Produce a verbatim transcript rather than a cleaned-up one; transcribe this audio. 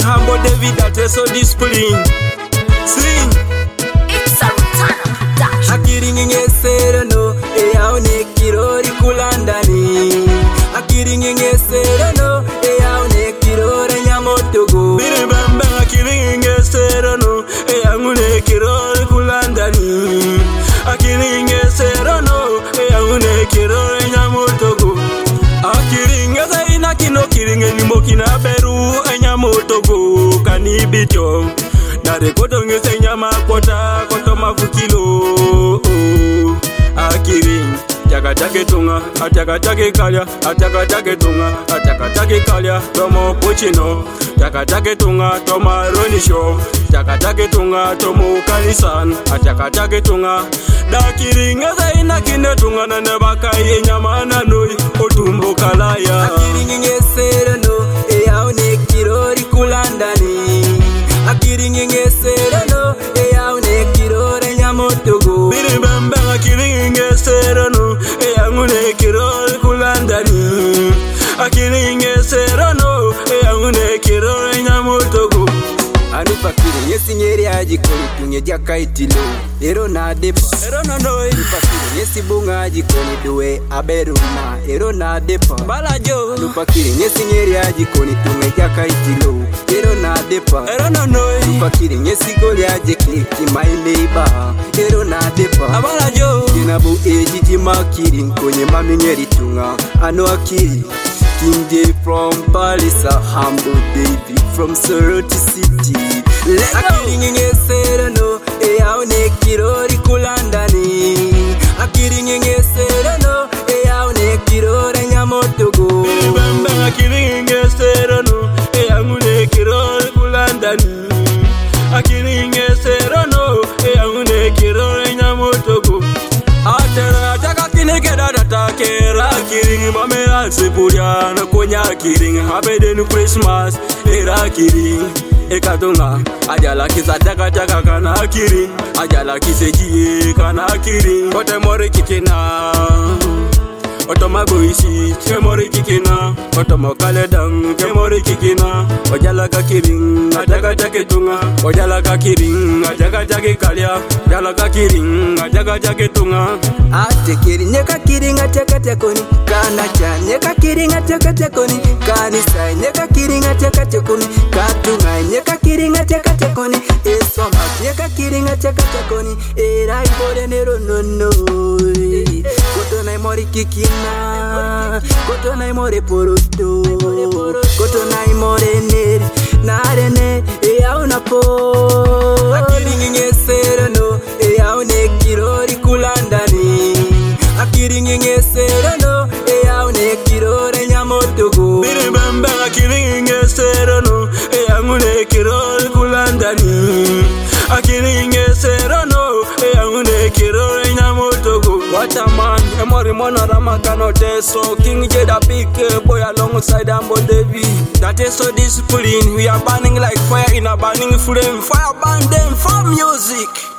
Humble David that is so disciplined. Sing. It's a return of production. Akiringi ngesero no e yaone kirori kulandani. Akiringi ngesero no e yaone kirori nyamotogo. Biri bamba akiringi ngesero no e yaone kirori kulandani. Akiringi ngesero no e yaone kirori nyamotogo. Akiringi zaina kino kiringi nimokina beru e nyamotogo kanibito. Nare kodonge senyama kota koto mafukilo. Akiring Taka take tunga, ataka take kalya, ataka take tunga, ataka take kalya, tomo puchino, taka take tunga, toma ronisho, taka take tunga, tomo kalisan, ataka take tunga, dakiringa zaina kine tunga na nebaka ye nyama na noi, otumbo kalaya. Akiringi ngesero no, e yaone kirori kulandani. Akiringi ngesero no, e yaone kirori nyamotogo. Biri bamba akiringi ngesero no, e yangune kirori kulandani. Akiringi ngesero no, e yangune kirori nyamotogo. Anupa kiri yesi nyeri aji koni tunye jaka itilo. Ero na depa, ero na noi. Anupa kiri yesi bunga aji koni duwe aberuma. Ero na depa, bala jo. Anupa kiri yesi nyeri aji koni tunye jaka itilo. Ero na depa, ero na noi. Anupa kiri yesi goli aji kiki my neighbor. Ero na depa, abala jo. Kinabu eji jima kiri konye mami nyeri tunga. Ano akiri King J from Paris, a Humble David from Sorority City. Akiringi ngesero no, e yaone kirori kulandani. Akiringi ngesero no, e yaone kirori nyamotogo. Biri bamba akiringi ngesero no, e yangune kirori kulandani. Akiringi ngesero no, e yangune kirori nyamotogo. Atera ataka kinegeda datakera kiringi mame alsepuria na konya kiringi habeden Christmas era kiringi ekatonga ajala kisataka taka kana kiringi ajala kiseji kana kiringi kote more kikena Otoma boishi kemore kikena Otoma kaledang kemore kikena Ojala ka kiring ajaga jake tunga Ojala ka kiring ajaga jake kalya Ojala ka kiring ajaga jake tunga Ate kiri nyeka kiring ateka tekoni Kana cha nyeka kiring ateka tekoni Kanisa nyeka kiring ateka tekoni Katunga nyeka kiring ateka tekoni Esoma nyeka kiring ateka tekoni Era ibore nero no no Koto na imori kikina Koto na imore poroto Koto na imore neri Narene ea unapo Akiringi ngesero no ea une kirori kulandani Akiringi ngesero no ea une kirori nyamotogo. Biri bamba akiringi ngesero no ea une kirori kulandani. Akiringi ngesero no ea une kirori nyamotogo. What a man, Emori Mona Ramakano Teso, King J the big boy alongside Humble David. That is so disciplined. We are burning like fire in a burning flame. Fire burn them for music.